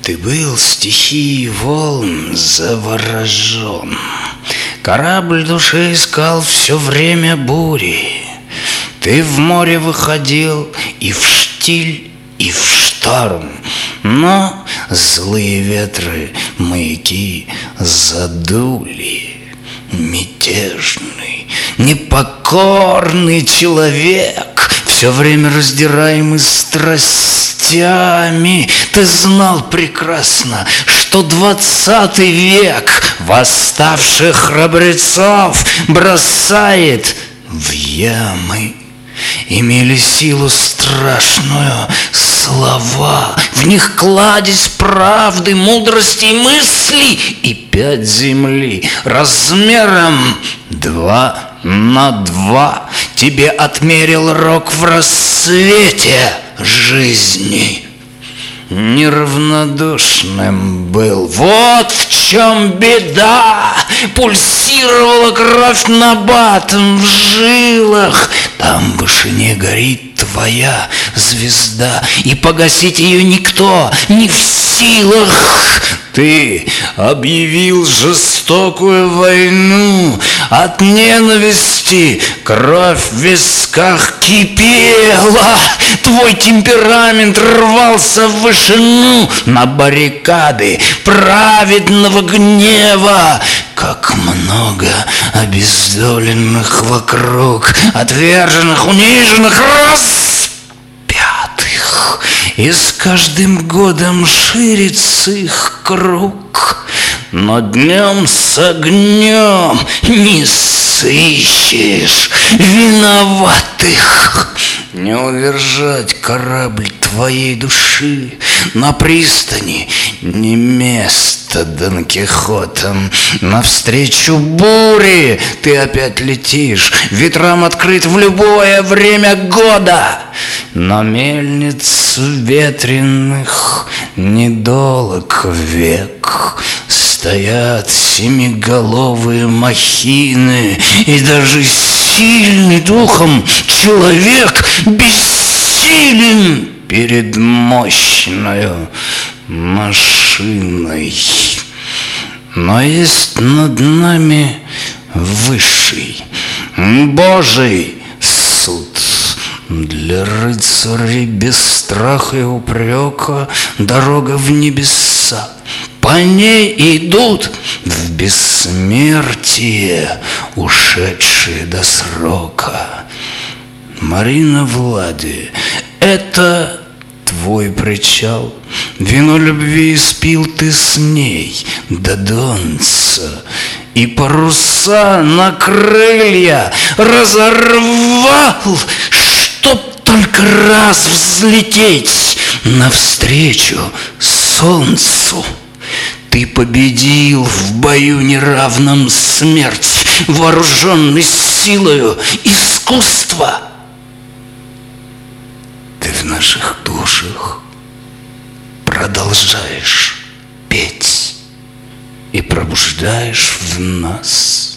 Ты был стихией волн заворожен. Корабль души искал все время бури. Ты в море выходил и в штиль, и в шторм, но злые ветры маяки задули. Мятежный, непокорный человек, все время раздираемый страстями, ты знал прекрасно, что 20 век восставших храбрецов бросает в ямы. Имели силу страшную слова, в них кладезь правды, мудрости и мыслей, и 5 земли размером 2 на 2 тебе отмерил рок в рассвете жизни. Неравнодушным был, вот в чем беда. Пульсировала кровь набатом в жилах. Там в вышине горит твоя звезда, и погасить ее никто не в силах. Ты объявил жестокую войну, от ненависти кровь в висках кипела. Твой темперамент рвался в вышину на баррикады праведного гнева. Как много обездоленных вокруг, отверженных, униженных, распятых. И с каждым годом ширится их круг, но днем с огнем не сыщешь виноватых. Не удержать корабль твоей души на пристани, не место Дон Кихотам. Навстречу бури ты опять летишь, ветрам открыт в любое время года. Но мельниц ветреных недолг век. Стоят семиголовые махины, и даже сильный духом человек бессилен перед мощною машиной. Но есть над нами высший, Божий суд. Для рыцарей без страха и упрека дорога в небеса. По ней идут в бессмертие ушедшие до срока. Марина Влади, это твой причал. Вино любви испил ты с ней до донца, и паруса на крылья разорвал, чтоб только раз взлететь навстречу солнцу. Ты победил в бою неравном смерть, вооруженный силою искусства. Ты в наших душах продолжаешь петь и пробуждаешь в нас